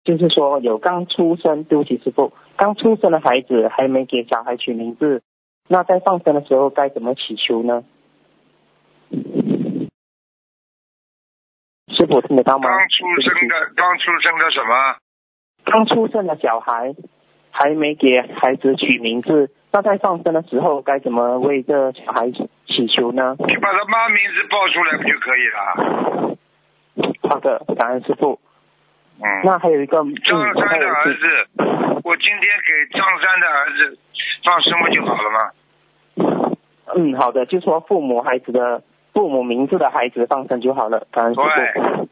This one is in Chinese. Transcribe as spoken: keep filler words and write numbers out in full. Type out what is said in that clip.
就是说有刚出生，对不起师父，刚出生的孩子还没给小孩取名字，那在放生的时候该怎么祈求呢？师父听得到吗？ 刚出生的，刚出生的什么？ 刚出生的小孩还没给孩子取名字，那在放生的时候该怎么为这小孩祈求呢？ 你把他妈名字报出来不就可以了？ 好的，感恩师父。 嗯。 那还有一个张三的儿子，我今天给张三的儿子放生不就好了吗？ 嗯，好的，就说父母孩子的父母名字的孩子放生就好了，感恩师父。 对。